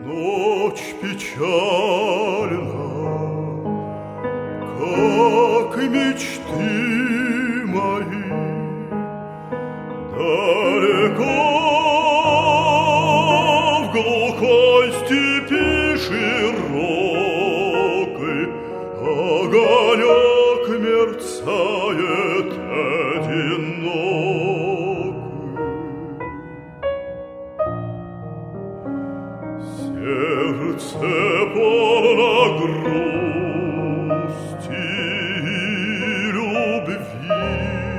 Ночь печальна, как и мечты мои, далеко в глухой степи широкой огонек мерцает одинокий. Сердце полно грусти и любви.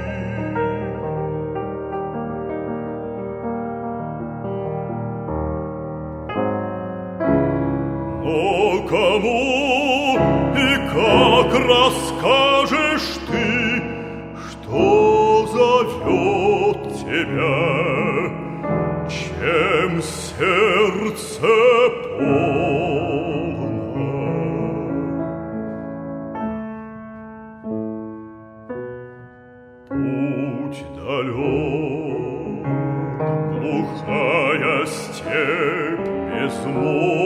Но кому и как расскажешь ты, что зовет тебя, чем сердце полно? Путь далек, глухая степь безмолвна,